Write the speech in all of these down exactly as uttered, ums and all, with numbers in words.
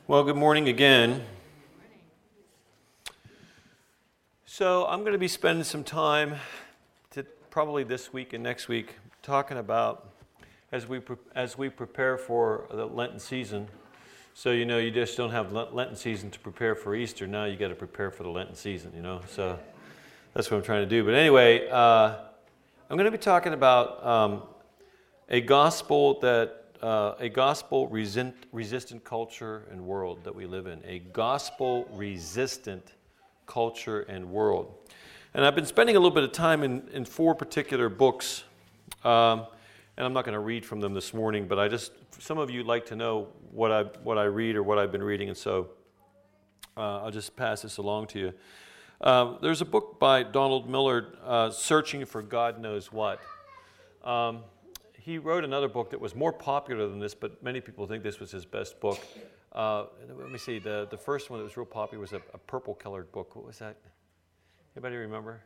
Well, good morning again. So I'm going to be spending some time, to, probably this week and next week, talking about as we pre- as we prepare for the Lenten season. So you know, you just don't have Lenten season to prepare for Easter. Now you got to prepare for the Lenten season. You know, so that's what I'm trying to do. But anyway, uh, I'm going to be talking about um, a gospel that. Uh, a gospel-resistant resistant culture and world that we live in. A gospel-resistant culture and world. And I've been spending a little bit of time in, in four particular books, um, and I'm not going to read from them this morning, but I just, some of you like to know what I what I read or what I've been reading, and so uh, I'll just pass this along to you. Uh, there's a book by Donald Millard, uh, Searching for God Knows What. Um, He wrote another book that was more popular than this, but many people think this was his best book. Uh, let me see. The, the first one that was real popular was a, a purple-colored book. What was that? Anybody remember?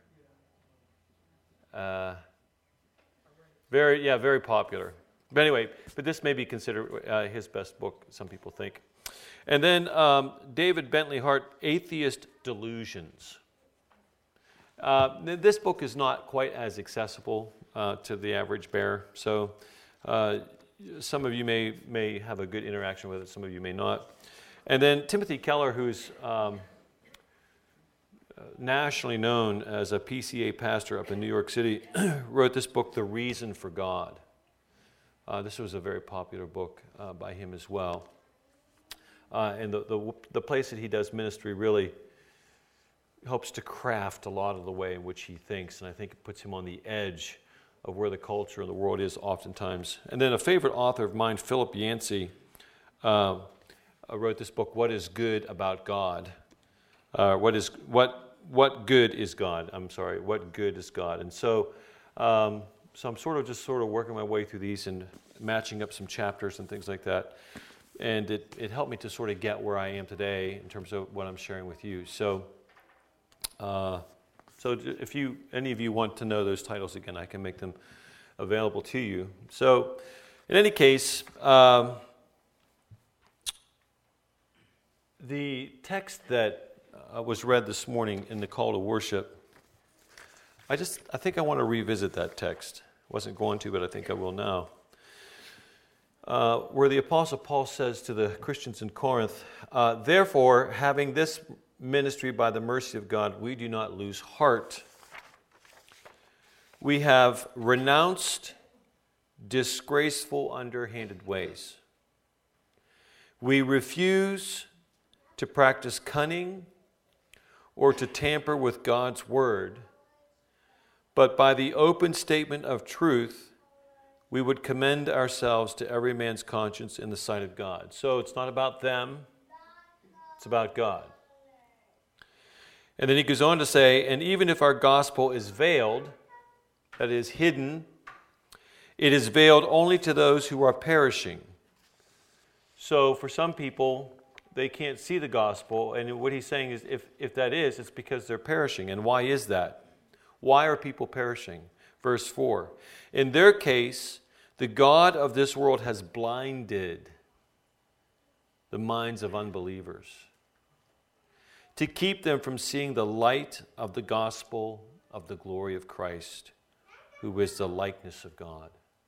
Uh, very, yeah, very popular. But anyway, but this may be considered uh, his best book, some people think. And then um, David Bentley Hart, Atheist Delusions. Uh, this book is not quite as accessible uh, to the average bear, so uh, some of you may may have a good interaction with it, some of you may not. And then Timothy Keller, who's um, nationally known as a P C A pastor up in New York City, wrote this book, The Reason for God. Uh, this was a very popular book uh, by him as well. Uh, and the, the the place that he does ministry really helps to craft a lot of the way in which he thinks, and I think it puts him on the edge of where the culture and the world is oftentimes. And then a favorite author of mine, Philip Yancey, uh, wrote this book, What is Good About God? Uh, what is what what good is God? I'm sorry, what good is God? And so, um, so I'm sort of just sort of working my way through these and matching up some chapters and things like that. And it, it helped me to sort of get where I am today in terms of what I'm sharing with you. So. Uh, so if you, any of you want to know those titles again, I can make them available to you. So in any case, um, the text that uh, was read this morning in the call to worship, I just, I think I want to revisit that text. Wasn't going to, but I think I will now. Uh, where the Apostle Paul says to the Christians in Corinth, uh, therefore, having this ministry by the mercy of God, we do not lose heart. We have renounced disgraceful, underhanded ways. We refuse to practice cunning or to tamper with God's word, but by the open statement of truth, we would commend ourselves to every man's conscience in the sight of God. So it's not about them, it's about God. And then he goes on to say, and even if our gospel is veiled, that is hidden, it is veiled only to those who are perishing. So for some people, they can't see the gospel. And what he's saying is, if, if that is, it's because they're perishing. And why is that? Why are people perishing? Verse four, in their case, the God of this world has blinded the minds of unbelievers, to keep them from seeing the light of the gospel of the glory of Christ, who is the likeness of God.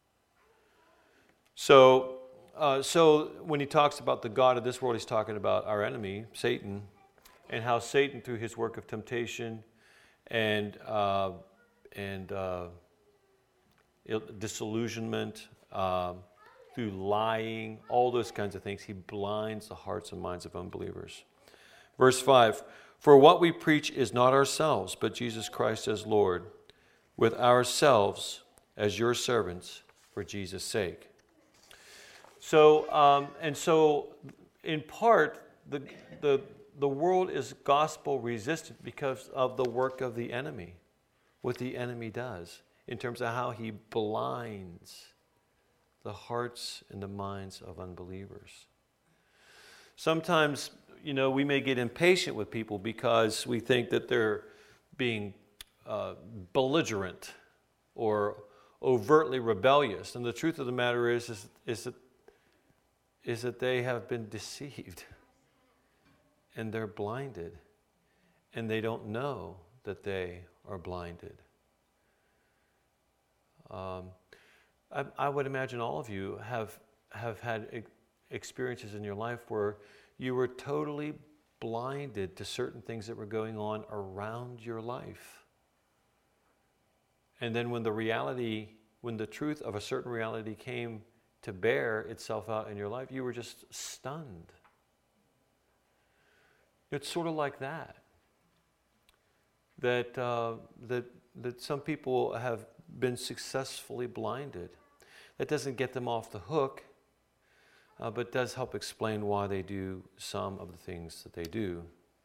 So, uh, so when he talks about the God of this world, he's talking about our enemy, Satan, and how Satan, through his work of temptation and uh, and uh, disillusionment, uh, through lying, all those kinds of things, he blinds the hearts and minds of unbelievers. Verse five, for what we preach is not ourselves, but Jesus Christ as Lord, with ourselves as your servants for Jesus' sake. So, um, and so, in part, the, the, the world is gospel resistant because of the work of the enemy, what the enemy does in terms of how he blinds the hearts and the minds of unbelievers. Sometimes, you know, we may get impatient with people because we think that they're being uh, belligerent or overtly rebellious. And the truth of the matter is, is, is, that, is that they have been deceived. and they're blinded, and they don't know that they are blinded. Um, I, I would imagine all of you have have had e- experiences in your life where you were totally blinded to certain things that were going on around your life. And then when the reality, when the truth of a certain reality came to bear itself out in your life, you were just stunned. It's sort of like that. That uh, that that some people have been successfully blinded. That doesn't get them off the hook, uh, but does help explain why they do some of the things that they do.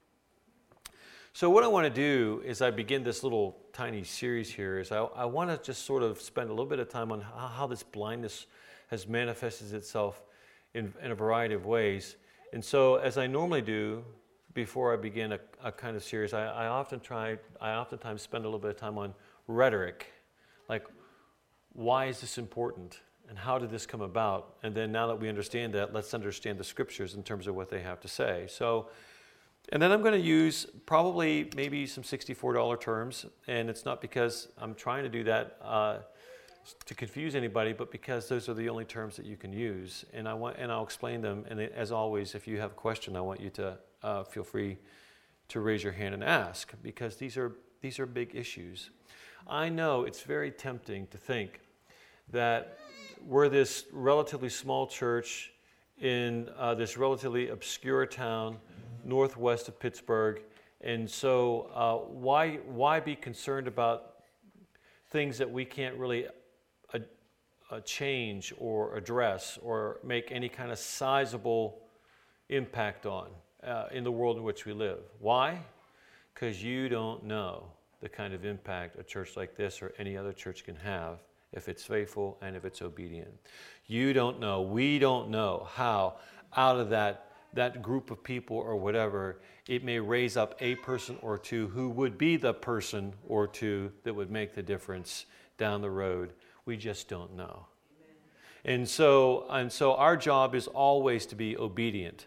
So what I want to do is I begin this little tiny series here is I, I want to just sort of spend a little bit of time on how, how this blindness has manifested itself in, in a variety of ways. And so as I normally do, before I begin a, a kind of series, I, I often try, I oftentimes spend a little bit of time on rhetoric. Like, why is this important? And how did this come about? And then now that we understand that, let's understand the scriptures in terms of what they have to say. So, and then I'm going to use probably maybe some sixty-four dollars terms. And it's not because I'm trying to do that uh, to confuse anybody, but because those are the only terms that you can use. And I want, and I'll explain them. And as always, if you have a question, I want you to uh, feel free to raise your hand and ask, because these are these are big issues. I know it's very tempting to think that we're this relatively small church in uh, this relatively obscure town northwest of Pittsburgh, and so uh, why why be concerned about things that we can't really uh, uh, change or address or make any kind of sizable impact on uh, in the world in which we live? Why? Because you don't know the kind of impact a church like this or any other church can have if it's faithful and if it's obedient. You don't know, we don't know how out of that, that group of people or whatever, it may raise up a person or two who would be the person or two that would make the difference down the road. We just don't know. And so, and so our job is always to be obedient.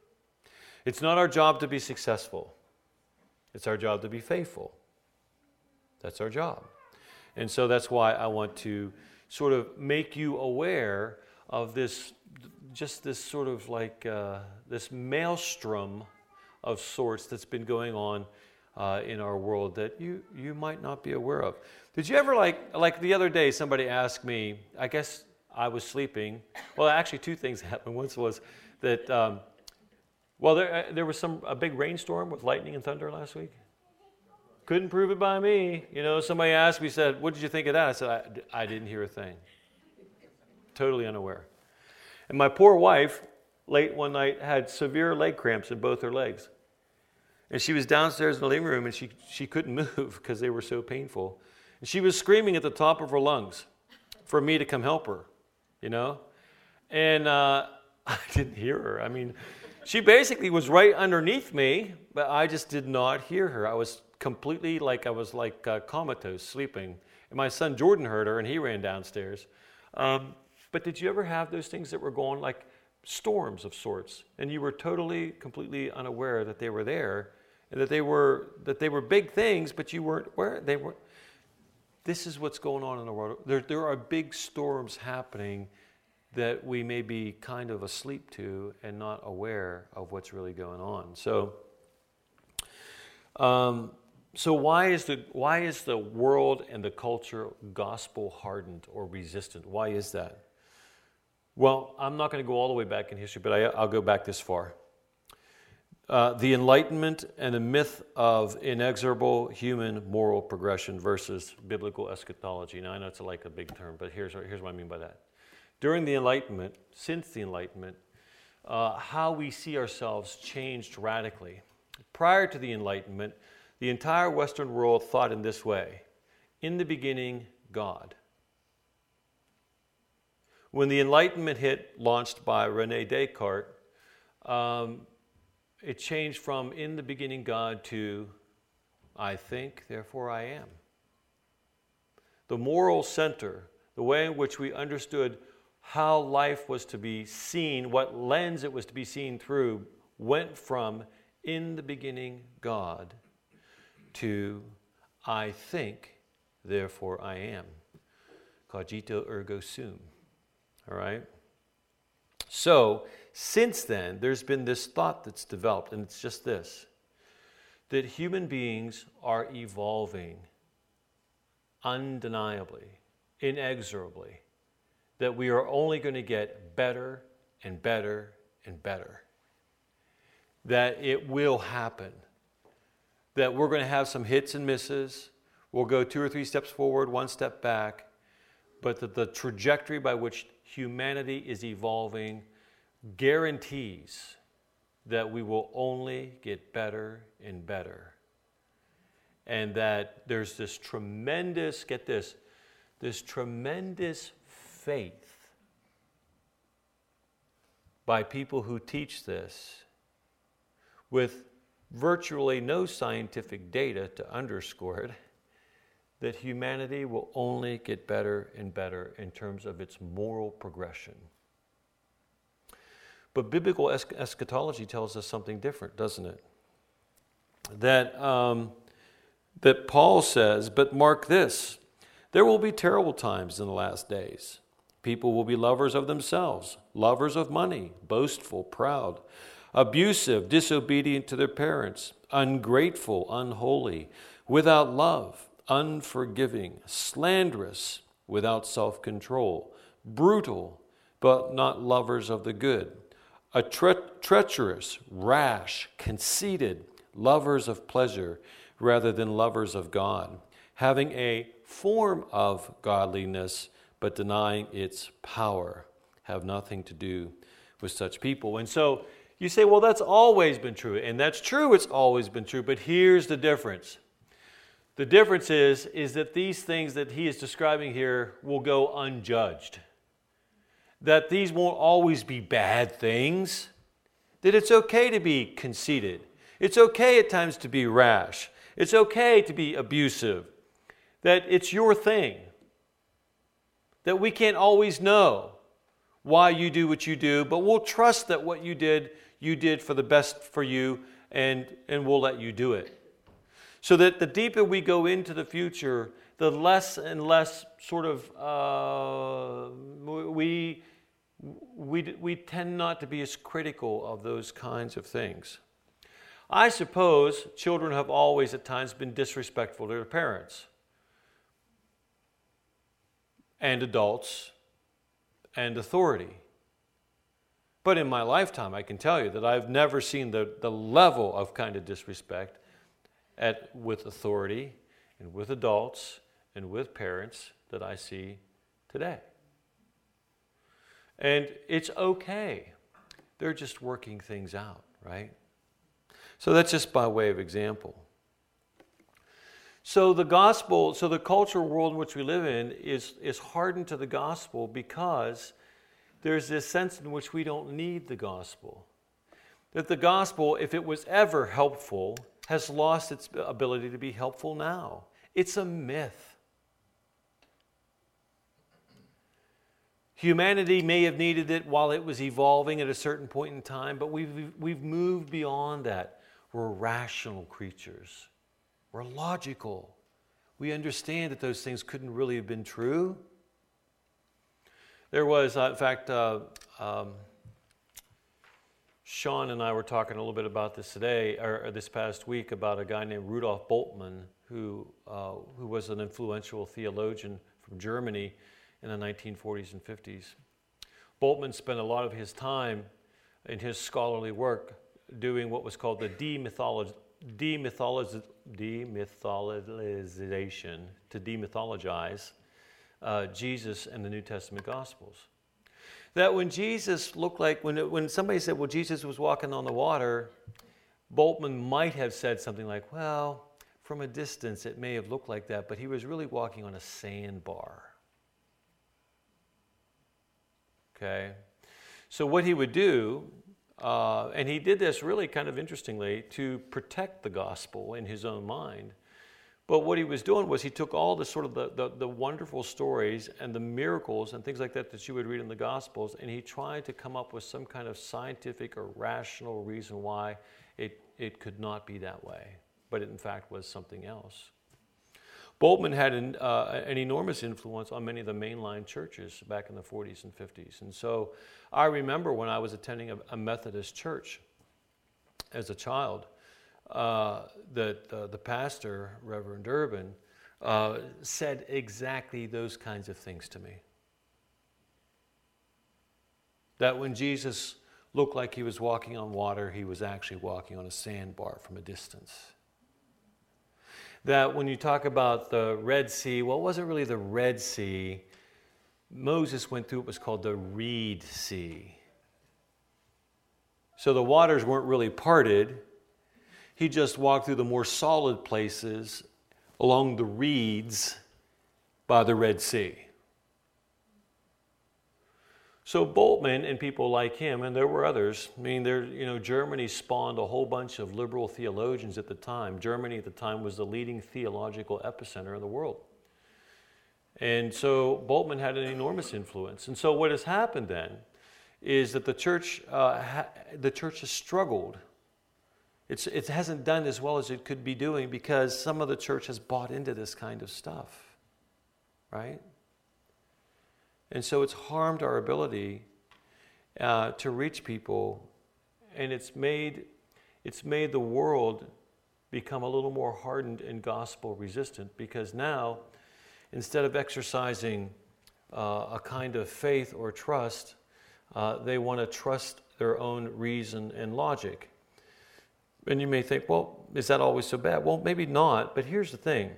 It's not our job to be successful. It's our job to be faithful. That's our job. And so that's why I want to sort of make you aware of this, just this sort of like uh, this maelstrom of sorts that's been going on uh, in our world that you you might not be aware of. Did you ever like, like the other day somebody asked me, I guess I was sleeping. Well, actually two things happened. Once was that, um, well, there, there was some a big rainstorm with lightning and thunder last week. Couldn't prove it by me. You know, somebody asked me, said, what did you think of that? I said, I, I didn't hear a thing. Totally unaware. And my poor wife, late one night, had severe leg cramps in both her legs. And she was downstairs in the living room, and she, she couldn't move because they were so painful. And she was screaming at the top of her lungs for me to come help her, you know? And uh, I didn't hear her. I mean, she basically was right underneath me, but I just did not hear her. I was completely like I was like uh, comatose, sleeping. And my son Jordan heard her, and he ran downstairs. Um, but did you ever have those things that were going like storms of sorts, and you were totally, completely unaware that they were there, and that they were that they were big things, but you weren't aware they were. This is what's going on in the world. There, there are big storms happening that we may be kind of asleep to and not aware of what's really going on. So. Um, So why is the why is the world and the culture gospel hardened or resistant? Why is that? Well, I'm not going to go all the way back in history, but I, I'll go back this far. Uh, the Enlightenment and the myth of inexorable human moral progression versus biblical eschatology. Now, I know it's like a big term, but here's, here's what I mean by that. During the Enlightenment, since the Enlightenment, uh, how we see ourselves changed radically. Prior to the Enlightenment, the entire Western world thought in this way: in the beginning, God. When the Enlightenment hit, launched by René Descartes, um, it changed from in the beginning God to I think, therefore I am. The moral center, the way in which we understood how life was to be seen, what lens it was to be seen through, went from in the beginning God, to I think, therefore I am. Cogito ergo sum. All right? So, since then, there's been this thought that's developed, and it's just this, that human beings are evolving undeniably, inexorably, that we are only going to get better and better and better, that it will happen, that we're going to have some hits and misses, we'll go two or three steps forward, one step back, but that the trajectory by which humanity is evolving guarantees that we will only get better and better. And that there's this tremendous, get this, this tremendous faith by people who teach this with virtually no scientific data to underscore it, that humanity will only get better and better in terms of its moral progression. But biblical es- eschatology tells us something different, doesn't it? That, um, that Paul says, but mark this, there will be terrible times in the last days. People will be lovers of themselves, lovers of money, boastful, proud, abusive, disobedient to their parents, ungrateful, unholy, without love, unforgiving, slanderous, without self-control, brutal, but not lovers of the good, a tre- treacherous, rash, conceited, lovers of pleasure rather than lovers of God, having a form of godliness but denying its power, have nothing to do with such people. And so you say, well, that's always been true. And that's true, it's always been true. But here's the difference. The difference is, is that these things that he is describing here will go unjudged. That these won't always be bad things. That it's okay to be conceited. It's okay at times to be rash. It's okay to be abusive. That it's your thing. That we can't always know why you do what you do, but we'll trust that what you did, you did for the best for you, and, and we'll let you do it. So that the deeper we go into the future, the less and less sort of uh, we, we, we tend not to be as critical of those kinds of things. I suppose children have always at times been disrespectful to their parents and adults and authority. But in my lifetime, I can tell you that I've never seen the, the level of kind of disrespect At, with authority and with adults and with parents that I see today. And it's okay. They're just working things out, right? So that's just by way of example. So the gospel, so the cultural world in which we live in is, is hardened to the gospel because there's this sense in which we don't need the gospel. That the gospel, if it was ever helpful, has lost its ability to be helpful now. It's a myth. Humanity may have needed it while it was evolving at a certain point in time, but we've, we've moved beyond that. We're rational creatures. We're logical. We understand that those things couldn't really have been true. There was, uh, in fact, uh, um, Sean and I were talking a little bit about this today, or this past week, about a guy named Rudolf Bultmann, who uh, who was an influential theologian from Germany in the nineteen forties and fifties. Bultmann spent a lot of his time in his scholarly work doing what was called the demythology, demythology, demythologization, to demythologize uh, Jesus and the New Testament Gospels. That when Jesus looked like, when, it, when somebody said, well, Jesus was walking on the water, Bultmann might have said something like, well, from a distance it may have looked like that, but he was really walking on a sandbar. Okay? So what he would do, uh, and he did this really kind of interestingly to protect the gospel in his own mind, But what he was doing was he took all the sort of the, the, the wonderful stories and the miracles and things like that that you would read in the Gospels, and he tried to come up with some kind of scientific or rational reason why it, it could not be that way, but it in fact was something else. Bultmann had an, uh, an enormous influence on many of the mainline churches back in the forties and fifties. And so I remember when I was attending a, a Methodist church as a child, uh, that uh, the pastor, Reverend Urban, uh, said exactly those kinds of things to me. That when Jesus looked like he was walking on water, he was actually walking on a sandbar from a distance. That when you talk about the Red Sea, well, it wasn't really the Red Sea. Moses went through what was called the Reed Sea. So the waters weren't really parted. He just walked through the more solid places along the reeds by the Red Sea. So Bultmann and people like him, and there were others, I mean, there, you know, Germany spawned a whole bunch of liberal theologians at the time. Germany at the time was the leading theological epicenter in the world. And so Bultmann had an enormous influence. And so what has happened then is that the church, uh, ha- the church has struggled. It's, it hasn't done as well as it could be doing because some of the church has bought into this kind of stuff, right? And so it's harmed our ability uh, to reach people, and it's made, it's made the world become a little more hardened and gospel resistant because now, instead of exercising uh, a kind of faith or trust, uh, they want to trust their own reason and logic. And you may think, well, is that always so bad? Well, maybe not, but here's the thing.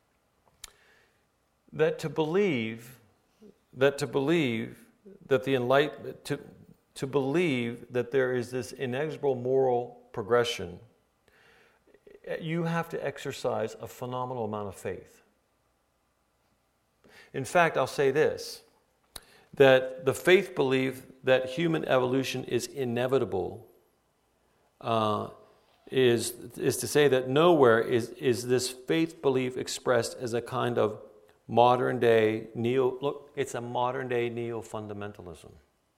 That to believe, that to believe that the enlightenment, to, to believe that there is this inexorable moral progression, you have to exercise a phenomenal amount of faith. In fact, I'll say this, that the faith belief that human evolution is inevitable uh, is, is to say that nowhere is, is this faith belief expressed as a kind of modern day neo, look, it's a modern day neo-fundamentalism.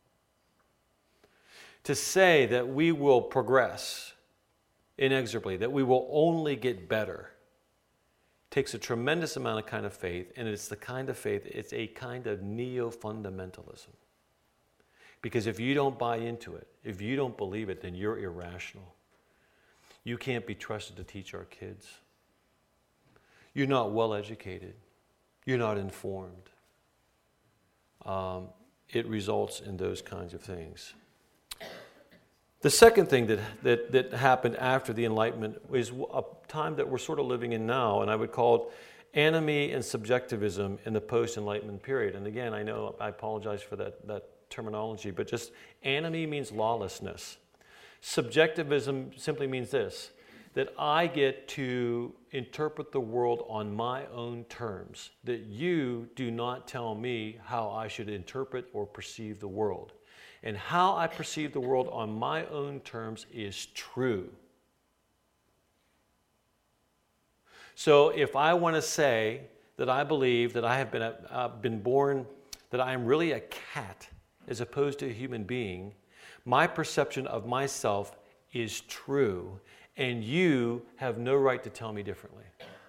To say that we will progress inexorably, that we will only get better, takes a tremendous amount of kind of faith, and it's the kind of faith, it's a kind of neo-fundamentalism. Because if you don't buy into it, if you don't believe it, then you're irrational. You can't be trusted to teach our kids. You're not well educated. You're not informed. Um, it results in those kinds of things. The second thing that, that, that happened after the Enlightenment is a time that we're sort of living in now, and I would call it anomie and subjectivism in the post-Enlightenment period. And again, I know I apologize for that, that terminology, but just anomie means lawlessness. Subjectivism simply means this, that I get to interpret the world on my own terms, that you do not tell me how I should interpret or perceive the world. And how I perceive the world on my own terms is true. So if I want to say that I believe that I have been, a, uh, been born, that I am really a cat as opposed to a human being, my perception of myself is true, and you have no right to tell me differently.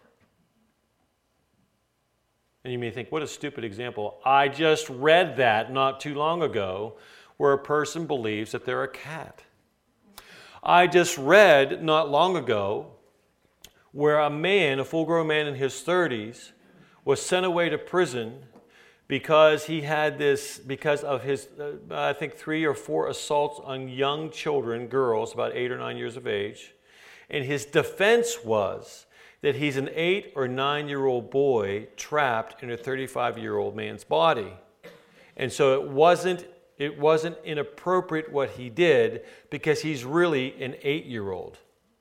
And you may think, what a stupid example. I just read that not too long ago, where a person believes that they're a cat. I just read not long ago where a man, a full-grown man in his thirties, was sent away to prison because he had this, because of his, uh, I think, three or four assaults on young children, girls, about eight or nine years of age. And his defense was that he's an eight or nine-year-old boy trapped in a thirty-five-year-old man's body. And so it wasn't It wasn't inappropriate what he did because he's really an eight-year-old.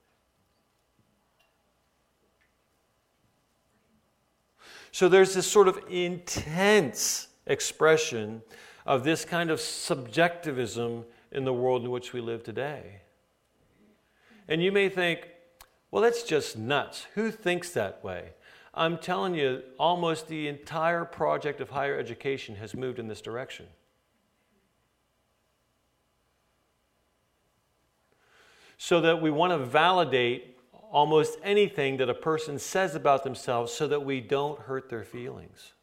So there's this sort of intense expression of this kind of subjectivism in the world in which we live today. And you may think, well, that's just nuts. Who thinks that way? I'm telling you, almost the entire project of higher education has moved in this direction. So that we want to validate almost anything that a person says about themselves so that we don't hurt their feelings.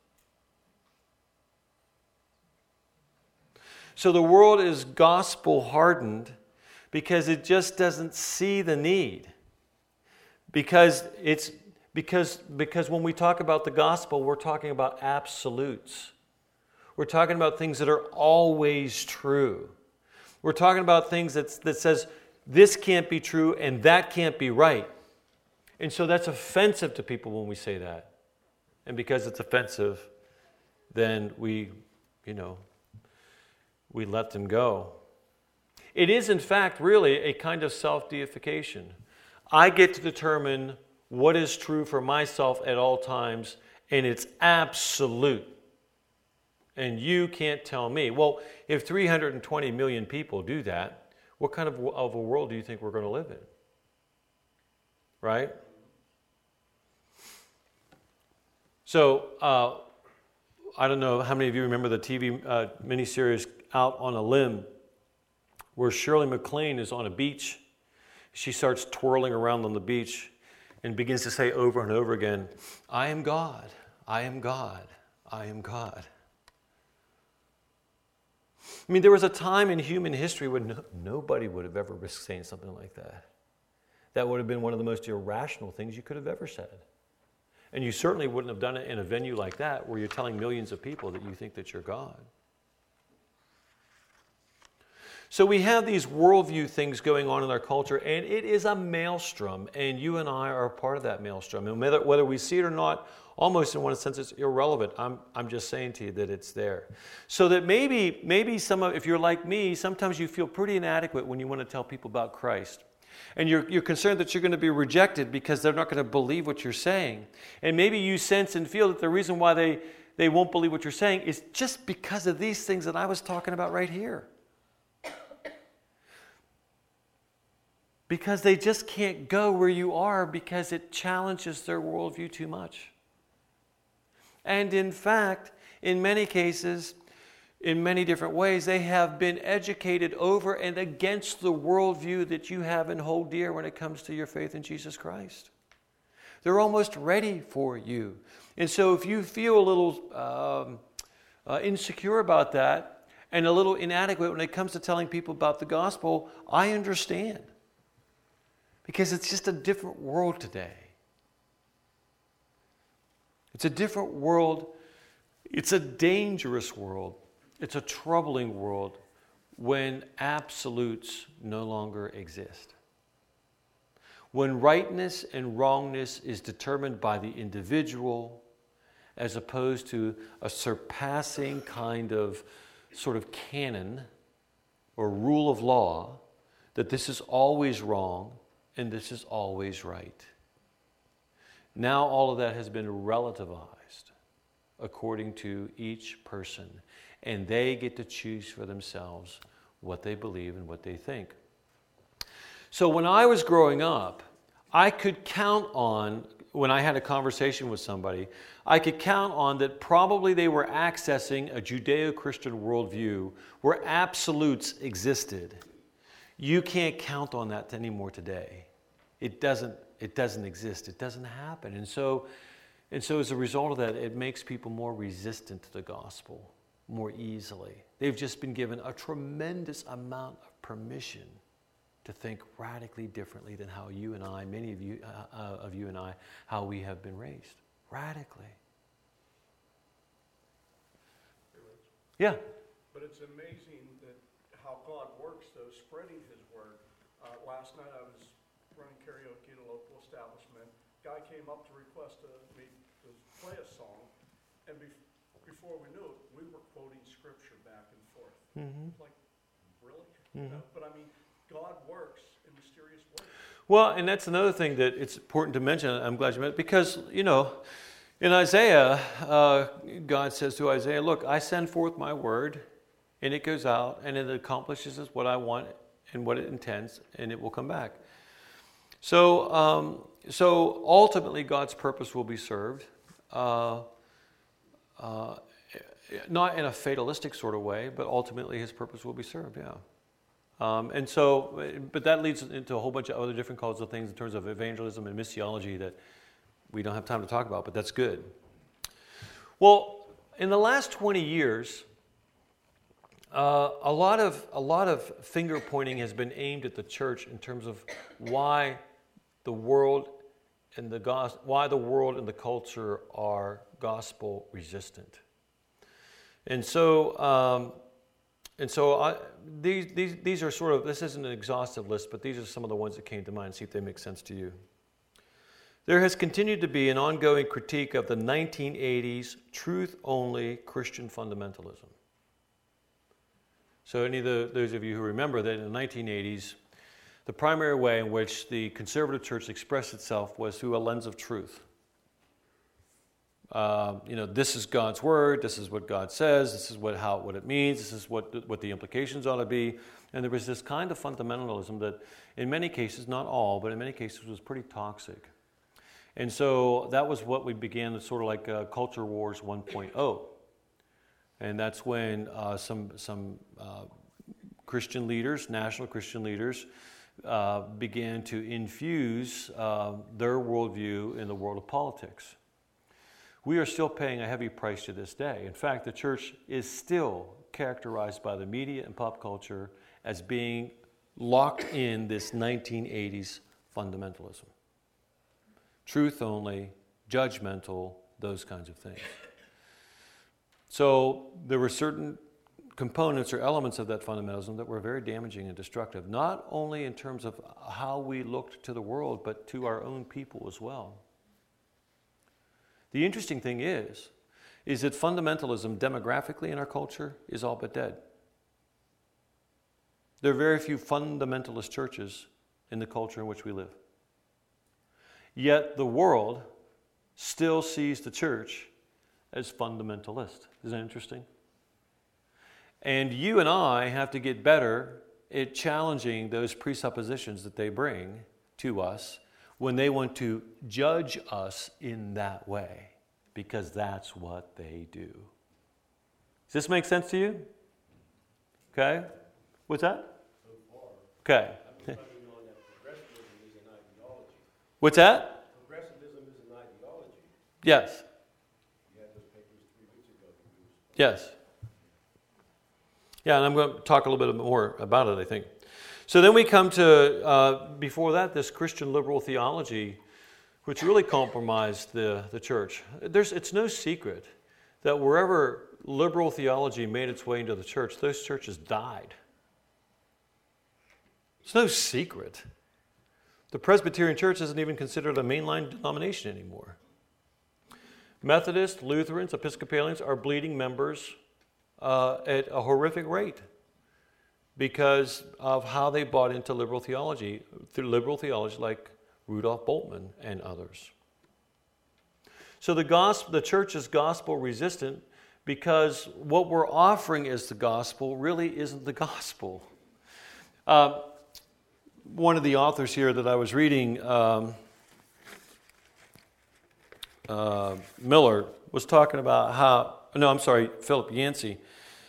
So the world is gospel hardened because it just doesn't see the need. Because it's because because when we talk about the gospel, we're talking about absolutes. We're talking about things that are always true. We're talking about things that that says this can't be true and that can't be right. And so that's offensive to people when we say that. And because it's offensive, then we, you know, we let them go. It is, in fact, really a kind of self-deification. I get to determine what is true for myself at all times, and it's absolute. And you can't tell me. Well, if three hundred twenty million people do that, what kind of, of a world do you think we're going to live in? Right? So, uh, I don't know how many of you remember the T V uh, miniseries Out on a Limb, where Shirley MacLaine is on a beach. She starts twirling around on the beach and begins to say over and over again, I am God, I am God, I am God. I mean, there was a time in human history when no, nobody would have ever risked saying something like that. That would have been one of the most irrational things you could have ever said. And you certainly wouldn't have done it in a venue like that where you're telling millions of people that you think that you're God. So we have these worldview things going on in our culture, and it is a maelstrom, and you and I are a part of that maelstrom. And whether, whether we see it or not, almost in one sense, it's irrelevant. I'm, I'm just saying to you that it's there. So that maybe, maybe some of, if you're like me, sometimes you feel pretty inadequate when you want to tell people about Christ. And you're, you're concerned that you're going to be rejected because they're not going to believe what you're saying. And maybe you sense and feel that the reason why they, they won't believe what you're saying is just because of these things that I was talking about right here. Because they just can't go where you are because it challenges their worldview too much. And in fact, in many cases, in many different ways, they have been educated over and against the worldview that you have and hold dear when it comes to your faith in Jesus Christ. They're almost ready for you. And so if you feel a little um, uh, insecure about that and a little inadequate when it comes to telling people about the gospel, I understand. Because it's just a different world today. It's a different world. It's a dangerous world. It's a troubling world when absolutes no longer exist. When rightness and wrongness is determined by the individual as opposed to a surpassing kind of sort of canon or rule of law that this is always wrong and this is always right. Now all of that has been relativized according to each person, and they get to choose for themselves what they believe and what they think. So when I was growing up, I could count on, when I had a conversation with somebody, I could count on that probably they were accessing a Judeo-Christian worldview where absolutes existed. You can't count on that anymore today. It doesn't, it doesn't exist. It doesn't happen. And so, and so as a result of that, it makes people more resistant to the gospel more easily. They've just been given a tremendous amount of permission to think radically differently than how you and I, many of you, uh, uh, of you and I, how we have been raised. Radically. Yeah. But it's amazing that how God works, though, spreading His word. Uh, last night I was running karaoke at a local establishment. Guy came up to request a, me to play a song, and bef- before we knew it, we were quoting scripture back and forth. Mm-hmm. Like, really? Mm-hmm. No, but I mean, God works in mysterious ways. Well, and that's another thing that it's important to mention. I'm glad you mentioned, because, you know, in Isaiah, uh, God says to Isaiah, look, I send forth my word, and it goes out, and it accomplishes what I want and what it intends, and it will come back. So, um, so ultimately, God's purpose will be served, uh, uh, not in a fatalistic sort of way, but ultimately His purpose will be served. Yeah. Um, and so, but that leads into a whole bunch of other different kinds of things in terms of evangelism and missiology that we don't have time to talk about, but that's good. Well, in the last twenty years, uh, a lot of a lot of finger pointing has been aimed at the church in terms of why the world and the gos- why the world and the culture are gospel resistant. And so. Um, And so I, these, these, these are sort of, this isn't an exhaustive list, but these are some of the ones that came to mind. See if they make sense to you. There has continued to be an ongoing critique of the nineteen eighties truth-only Christian fundamentalism. So any of the, those of you who remember that in the nineteen eighties, the primary way in which the conservative church expressed itself was through a lens of truth. Uh, you know, this is God's word. This is what God says. This is what how what it means. This is what what the implications ought to be. And there was this kind of fundamentalism that, in many cases, not all, but in many cases, was pretty toxic. And so that was what we began to sort of like uh, Culture Wars one point oh. And that's when uh, some some uh, Christian leaders, national Christian leaders, uh, began to infuse uh, their worldview in the world of politics. We are still paying a heavy price to this day. In fact, the church is still characterized by the media and pop culture as being locked in this nineteen eighties fundamentalism. Truth only, judgmental, those kinds of things. So there were certain components or elements of that fundamentalism that were very damaging and destructive, not only in terms of how we looked to the world, but to our own people as well. The interesting thing is, is that fundamentalism demographically in our culture is all but dead. There are very few fundamentalist churches in the culture in which we live. Yet the world still sees the church as fundamentalist. Isn't that interesting? And you and I have to get better at challenging those presuppositions that they bring to us when they want to judge us in that way, because that's what they do. Does this make sense to you? Okay? What's that? So far. Okay. I've been studying on that progressivism is an ideology. What's that? Progressivism is an ideology. Yes. You had those papers three weeks ago. Yes. Yeah, and I'm going to talk a little bit more about it, I think. So then we come to, uh, before that, this Christian liberal theology, which really compromised the, the church. There's, it's no secret that wherever liberal theology made its way into the church, those churches died. It's no secret. The Presbyterian Church isn't even considered a mainline denomination anymore. Methodists, Lutherans, Episcopalians are bleeding members uh, at a horrific rate, because of how they bought into liberal theology, through liberal theology like Rudolf Bultmann and others. So the gospel, the church is gospel resistant because what we're offering as the gospel really isn't the gospel. Uh, one of the authors here that I was reading, um, uh, Miller, was talking about how, no, I'm sorry, Philip Yancey,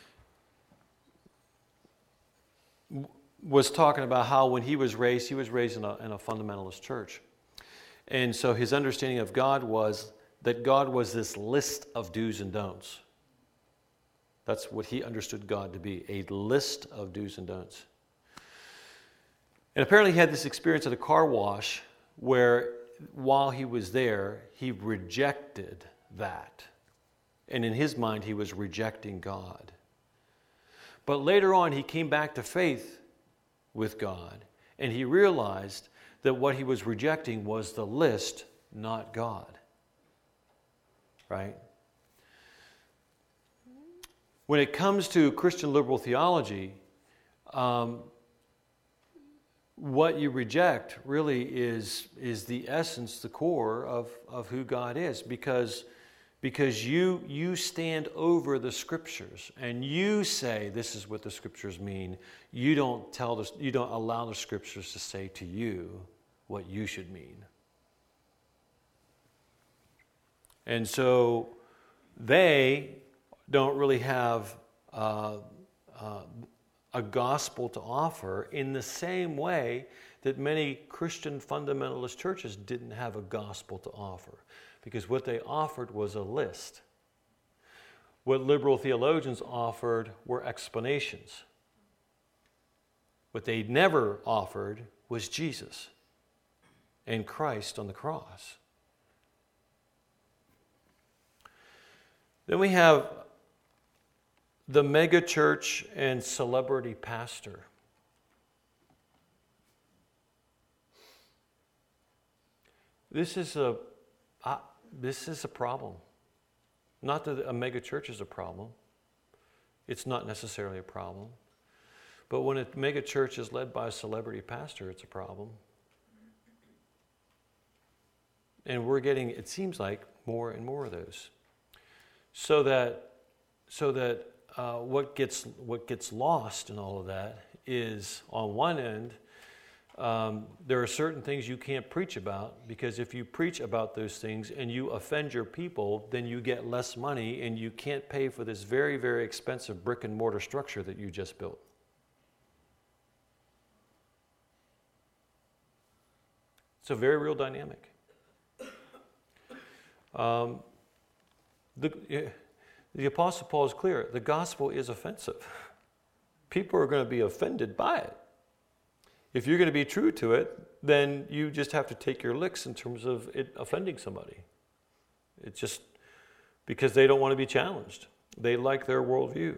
was talking about how when he was raised, he was raised in a, in a fundamentalist church. And so his understanding of God was that God was this list of do's and don'ts. That's what he understood God to be, a list of do's and don'ts. And apparently he had this experience at a car wash where while he was there, he rejected that. And in his mind, he was rejecting God. But later on, he came back to faith with God, and he realized that what he was rejecting was the list, not God. Right? When it comes to Christian liberal theology, um, what you reject really is, is the essence, the core of, of who God is, because Because you you stand over the Scriptures and you say this is what the Scriptures mean. You don't tell the, you don't allow the Scriptures to say to you what you should mean. And so they don't really have uh, uh, a gospel to offer in the same way that many Christian fundamentalist churches didn't have a gospel to offer, because what they offered was a list. What liberal theologians offered were explanations. What they never offered was Jesus and Christ on the cross. Then we have the megachurch and celebrity pastor. This is a uh, this is a problem. Not that a megachurch is a problem. It's not necessarily a problem. But when a megachurch is led by a celebrity pastor, it's a problem. And we're getting, it seems like, more and more of those. So that, so that uh, what gets what gets lost in all of that is, on one end, um, there are certain things you can't preach about, because if you preach about those things and you offend your people, then you get less money and you can't pay for this very, very expensive brick and mortar structure that you just built. It's a very real dynamic. Um, the, the Apostle Paul is clear. The gospel is offensive. People are going to be offended by it. If you're going to be true to it, then you just have to take your licks in terms of it offending somebody. It's just because they don't want to be challenged. They like their worldview.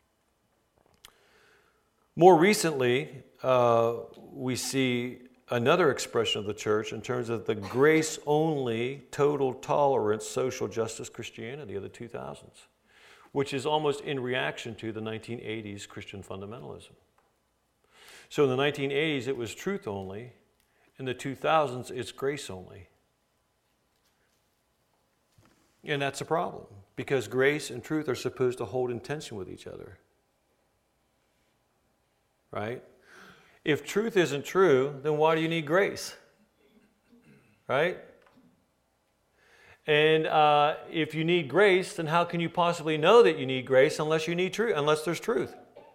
More recently, uh, we see another expression of the church in terms of the grace-only, total tolerance, social justice Christianity of the two thousands, which is almost in reaction to the nineteen eighties Christian fundamentalism. So in the nineteen eighties, it was truth only. In the two thousands, it's grace only. And that's a problem, because grace and truth are supposed to hold in tension with each other. Right? If truth isn't true, then why do you need grace? Right? And uh, if you need grace, then how can you possibly know that you need grace unless you need truth, unless there's truth?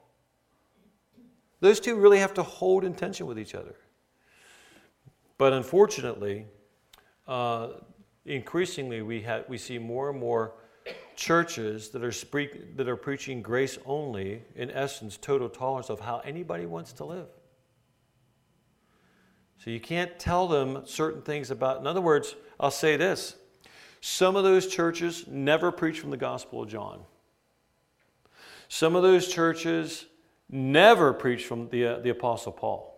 Those two really have to hold in tension with each other. But unfortunately, uh, increasingly we have we see more and more churches that are speak, that are preaching grace only, in essence, total tolerance of how anybody wants to live. So you can't tell them certain things about, in other words, I'll say this. Some of those churches never preach from the Gospel of John. Some of those churches never preach from the, uh, the Apostle Paul.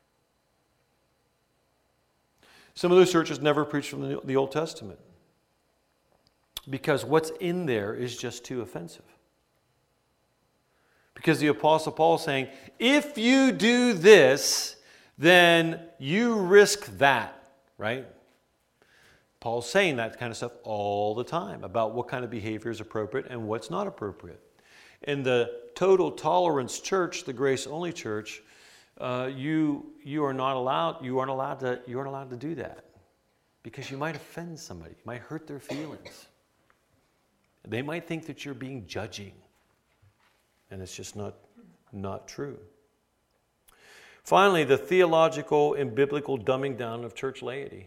Some of those churches never preach from the, the Old Testament, because what's in there is just too offensive. Because the Apostle Paul is saying, if you do this, then you risk that, right? Paul's saying that kind of stuff all the time about what kind of behavior is appropriate and what's not appropriate. In the total tolerance church, the grace-only church, uh, you you are not allowed. You aren't allowed to. You aren't allowed to do that, because you might offend somebody. You might hurt their feelings. They might think that you're being judging, and it's just not not true. Finally, the theological and biblical dumbing down of church laity.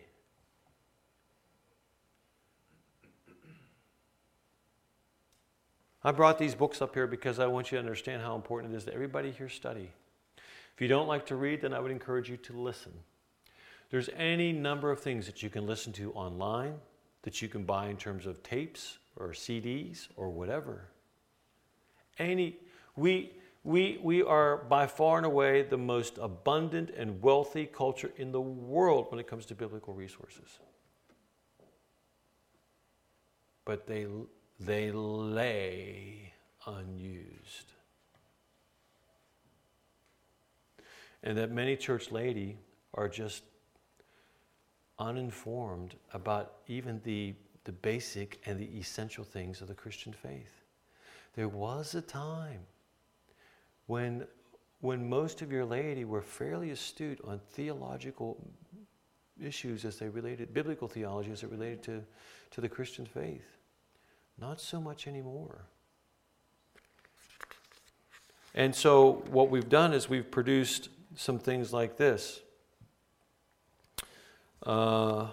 I brought these books up here because I want you to understand how important it is that everybody here study. If you don't like to read, then I would encourage you to listen. There's any number of things that you can listen to online, that you can buy in terms of tapes or C Ds or whatever. Any, we, we, we are by far and away the most abundant and wealthy culture in the world when it comes to biblical resources. But they They lay unused. And that many church laity are just uninformed about even the, the basic and the essential things of the Christian faith. There was a time when, when most of your laity were fairly astute on theological issues as they related, biblical theology as it related to, to the Christian faith. Not so much anymore. And so what we've done is we've produced some things like this. Uh,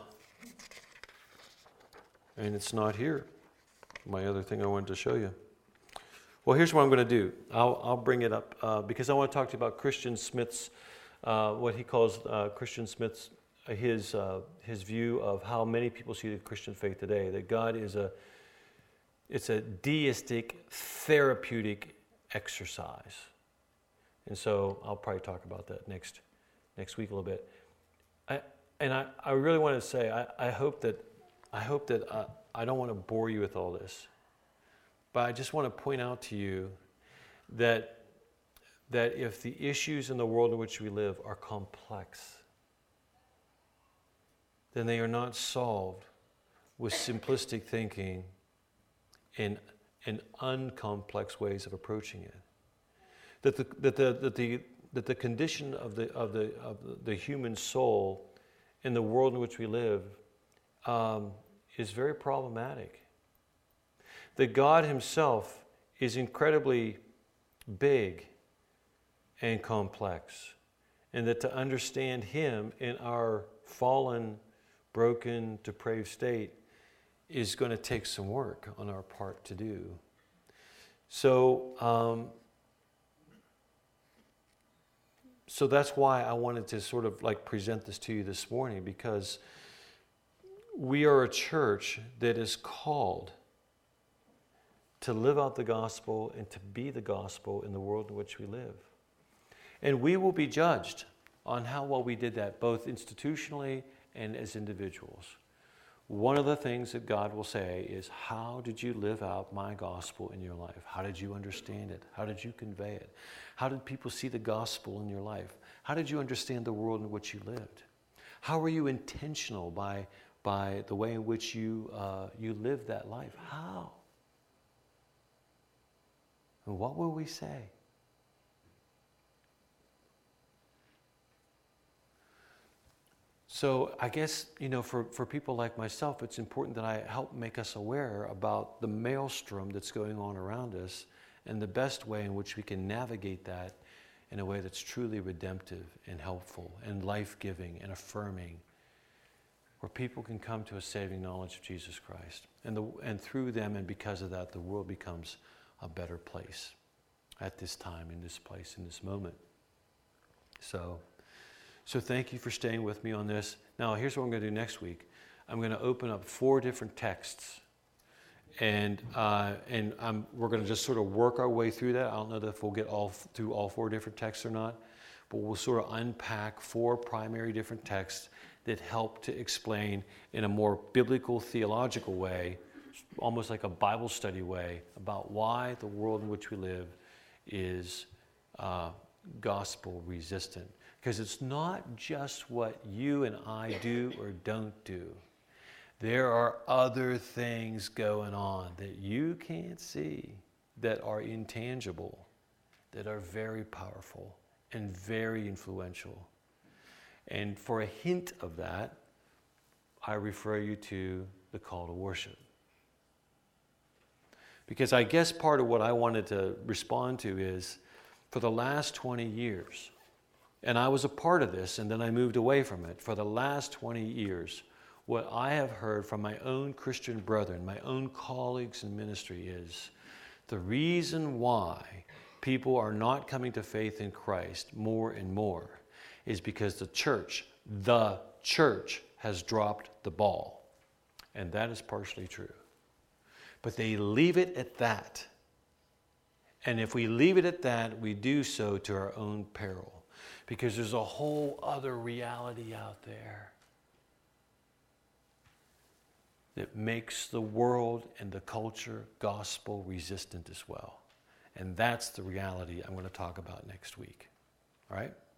and it's not here. My other thing I wanted to show you. Well, here's what I'm going to do. I'll, I'll bring it up uh, because I want to talk to you about Christian Smith's, uh, what he calls uh, Christian Smith's, uh, his uh, his view of how many people see the Christian faith today. That God is a, it's a deistic, therapeutic exercise. And so I'll probably talk about that next next week a little bit. I, and I, I really want to say, I, I hope that, I hope that uh, I don't want to bore you with all this. But I just want to point out to you that, that if the issues in the world in which we live are complex, then they are not solved with simplistic thinking and, and uncomplex ways of approaching it. That the, that the, that the, that the condition of the, of, the, of the human soul in the world in which we live um, is very problematic. That God himself is incredibly big and complex, and that to understand him in our fallen, broken, depraved state is going to take some work on our part to do. So, um, so that's why I wanted to sort of like present this to you this morning, because we are a church that is called to live out the gospel and to be the gospel in the world in which we live. And we will be judged on how well we did that, both institutionally and as individuals. One of the things that God will say is, how did you live out my gospel in your life? How did you understand it? How did you convey it? How did people see the gospel in your life? How did you understand the world in which you lived? How were you intentional by, by the way in which you, uh, you lived that life? How? And what will we say? So I guess, you know, for, for people like myself, it's important that I help make us aware about the maelstrom that's going on around us and the best way in which we can navigate that in a way that's truly redemptive and helpful and life-giving and affirming, where people can come to a saving knowledge of Jesus Christ. And, the, and through them and because of that, the world becomes a better place at this time, in this place, in this moment. So, so thank you for staying with me on this. Now, here's what I'm going to do next week. I'm going to open up four different texts, and uh, and I'm, we're going to just sort of work our way through that. I don't know if we'll get all through all four different texts or not, but we'll sort of unpack four primary different texts that help to explain in a more biblical, theological way, almost like a Bible study way, about why the world in which we live is uh, gospel resistant. Because it's not just what you and I do or don't do. There are other things going on that you can't see, that are intangible, that are very powerful and very influential. And for a hint of that, I refer you to the call to worship. Because I guess part of what I wanted to respond to is, for the last twenty years, and I was a part of this, and then I moved away from it. For the last twenty years, what I have heard from my own Christian brethren, my own colleagues in ministry, is the reason why people are not coming to faith in Christ more and more is because the church, the church, has dropped the ball. And that is partially true. But they leave it at that. And if we leave it at that, we do so to our own peril. Because there's a whole other reality out there that makes the world and the culture gospel resistant as well. And that's the reality I'm going to talk about next week. All right?